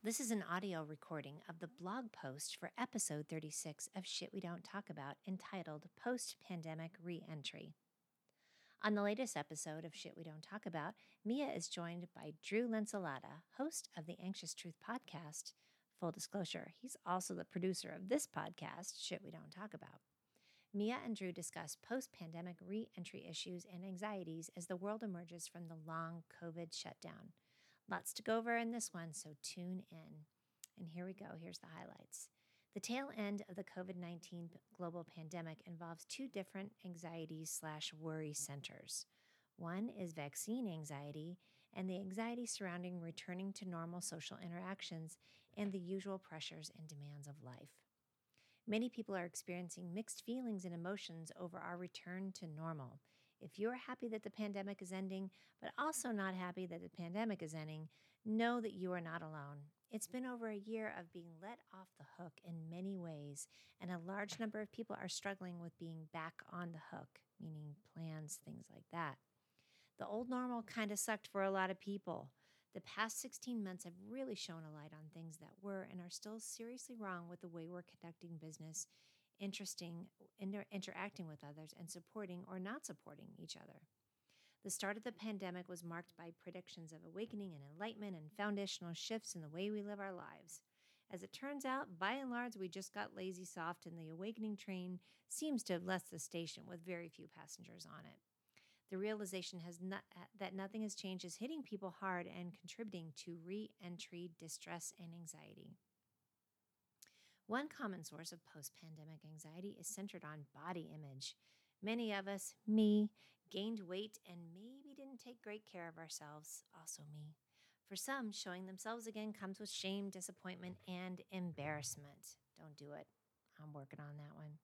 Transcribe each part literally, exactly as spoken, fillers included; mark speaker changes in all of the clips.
Speaker 1: This is an audio recording of the blog post for episode thirty-six of Shit We Don't Talk About, entitled Post-Pandemic Re-Entry. On the latest episode of Shit We Don't Talk About, Mia is joined by Drew Lensalata, host of the Anxious Truth podcast. Full disclosure, he's also the producer of this podcast, Shit We Don't Talk About. Mia and Drew discuss post-pandemic re-entry issues and anxieties as the world emerges from the long COVID shutdown. Lots to go over in this one, so tune in. And here we go. Here's the highlights. The tail end of the COVID nineteen global pandemic involves two different anxieties slash worry centers. One is vaccine anxiety and the anxiety surrounding returning to normal social interactions and the usual pressures and demands of life. Many people are experiencing mixed feelings and emotions over our return to normal. If you're happy that the pandemic is ending, but also not happy that the pandemic is ending, know that you are not alone. It's been over a year of being let off the hook in many ways, and a large number of people are struggling with being back on the hook, meaning plans, things like that. The old normal kind of sucked for a lot of people. The past sixteen months have really shown a light on things that were and are still seriously wrong with the way we're conducting business, interesting, inter- interacting with others, and supporting or not supporting each other. The start of the pandemic was marked by predictions of awakening and enlightenment and foundational shifts in the way we live our lives. As it turns out, by and large, we just got lazy soft, and the awakening train seems to have left the station with very few passengers on it. The realization has not, that nothing has changed is hitting people hard and contributing to re-entry distress and anxiety. One common source of post-pandemic anxiety is centered on body image. Many of us, me, gained weight and maybe didn't take great care of ourselves, also me. For some, showing themselves again comes with shame, disappointment, and embarrassment. Don't do it. I'm working on that one.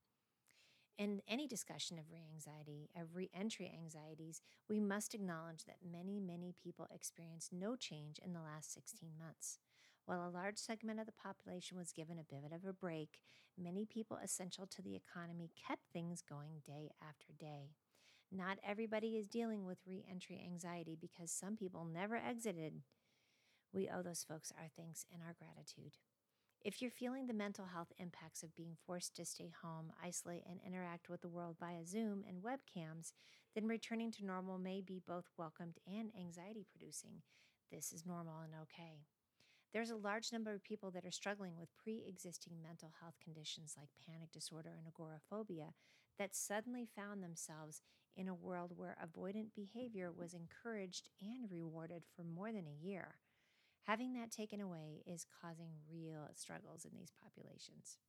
Speaker 1: In any discussion of re-anxiety, of re-entry anxieties, we must acknowledge that many, many people experienced no change in the last sixteen months. While a large segment of the population was given a bit of a break, many people essential to the economy kept things going day after day. Not everybody is dealing with re-entry anxiety because some people never exited. We owe those folks our thanks and our gratitude. If you're feeling the mental health impacts of being forced to stay home, isolate, and interact with the world via Zoom and webcams, then returning to normal may be both welcomed and anxiety-producing. This is normal and okay. There's a large number of people that are struggling with pre-existing mental health conditions like panic disorder and agoraphobia that suddenly found themselves in a world where avoidant behavior was encouraged and rewarded for more than a year. Having that taken away is causing real struggles in these populations.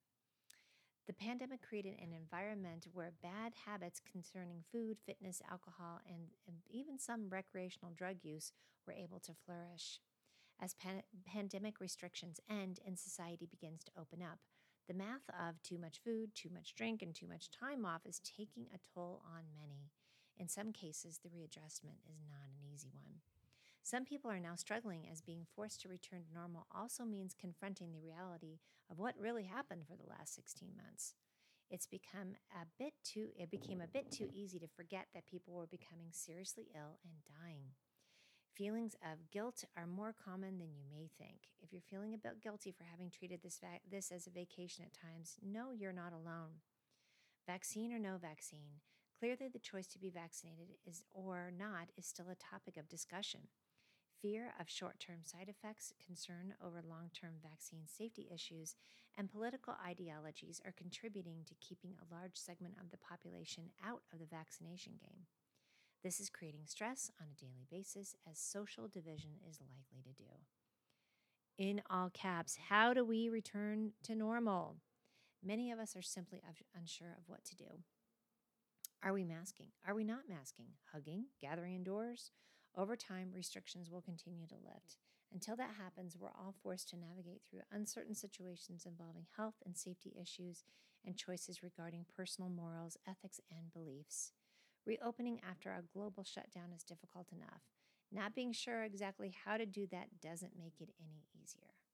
Speaker 1: The pandemic created an environment where bad habits concerning food, fitness, alcohol, and, and even some recreational drug use were able to flourish. As pan- pandemic restrictions end and society begins to open up, the math of too much food, too much drink, and too much time off is taking a toll on many. In some cases, the readjustment is not an easy one. Some people are now struggling as being forced to return to normal also means confronting the reality of what really happened for the last sixteen months. It's become a bit too, it became a bit too easy to forget that people were becoming seriously ill and dying. Feelings of guilt are more common than you may think. If you're feeling a bit guilty for having treated this, va- this as a vacation at times, know you're not alone. Vaccine or no vaccine, clearly the choice to be vaccinated is or not is still a topic of discussion. Fear of short-term side effects, concern over long-term vaccine safety issues, and political ideologies are contributing to keeping a large segment of the population out of the vaccination game. This is creating stress on a daily basis, as social division is likely to do. In all caps, how do we return to normal? Many of us are simply unsure of what to do. Are we masking? Are we not masking? Hugging? Gathering indoors? Over time, restrictions will continue to lift. Until that happens, we're all forced to navigate through uncertain situations involving health and safety issues and choices regarding personal morals, ethics, and beliefs. Reopening after a global shutdown is difficult enough. Not being sure exactly how to do that doesn't make it any easier.